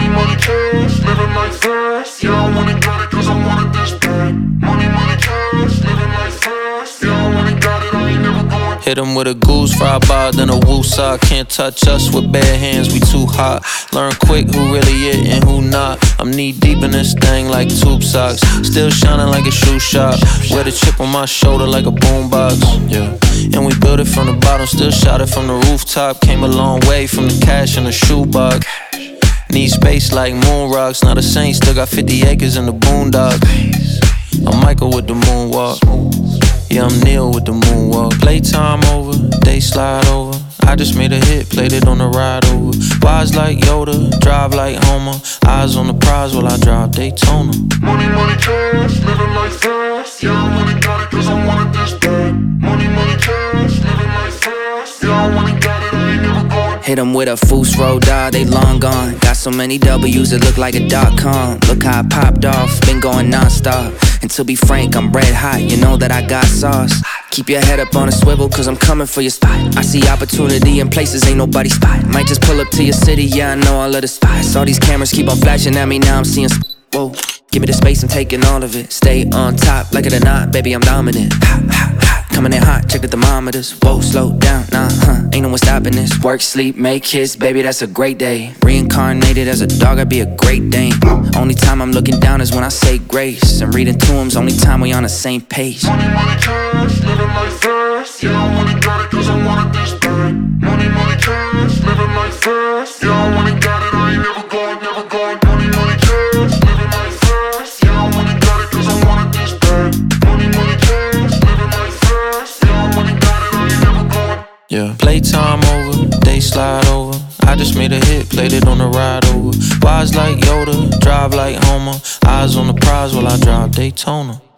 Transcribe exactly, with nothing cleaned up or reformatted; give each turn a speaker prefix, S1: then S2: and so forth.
S1: money, cash, living life fast. Yeah, I wanna got it cause I wanted this bad. Money, money, cash, living life fast. Yeah, I wanna got it, I ain't never going.
S2: Hit him with a goose, fry bar, then a woosah. Can't touch us with bare hands, we too hot. Learn quick who really it and who not. I'm knee deep in this thing like tube socks. Still shining like a shoe shop. Wear the chip on my shoulder like a boombox. Yeah, and we built it from the bottom, still shot it from the rooftop. Came a long way from the cash in the shoebox. Need space like moon rocks. Not a saint, still got fifty acres in the boondocks. I'm Michael with the moonwalk. Yeah, I'm Neil with the moonwalk. Playtime over, they slide over. I just made a hit, played it on the ride over. Wise like Yoda, drive like Homer. Eyes on the prize while I drive Daytona.
S1: Money, money, cash, living life fast. Yeah, I wanna got it cause I wanted this bad. Money, money, cash, living life fast. Yeah, I wanna got it, I ain't never going.
S3: Hit them with a Foos roll dog, they long gone. Got so many W's it look like a dot com. Look how I popped off, been going non-stop. And to be frank, I'm red hot, you know that I got sauce. Keep your head up on a swivel, cause I'm coming for your spot. I see opportunity in places ain't nobody spot. Might just pull up to your city, yeah, I know all of the spots. All these cameras keep on flashing at me, now I'm seeing sp- whoa. Give me the space, I'm taking all of it. Stay on top, like it or not, baby, I'm dominant. Ha, ha, ha. Coming in hot, check the thermometers. Whoa, slow down, nah, huh, ain't no one stopping this. Work, sleep, make hits, baby, that's a great day. Reincarnated as a dog, I'd be a great Dane. Only time I'm looking down is when I say grace. And reading to him's only time we on the same page.
S1: Money, money, cash, living life fast. Yeah, I wanna got it cause I wanted this bad. Money, money, cash, living life fast. Yeah, I wanna got it, I ain't never going, never going. Money, money, cash, living life fast. Yeah, I wanna got it cause I wanted this bad. Money, money, cash, living life fast. Yeah, I wanna got it, I ain't never going.
S2: Yeah, playtime over, they slide over. I just made a hit, played it on the ride over. Wise like Yoda, drive like Homer. Eyes on the prize while I drive Daytona.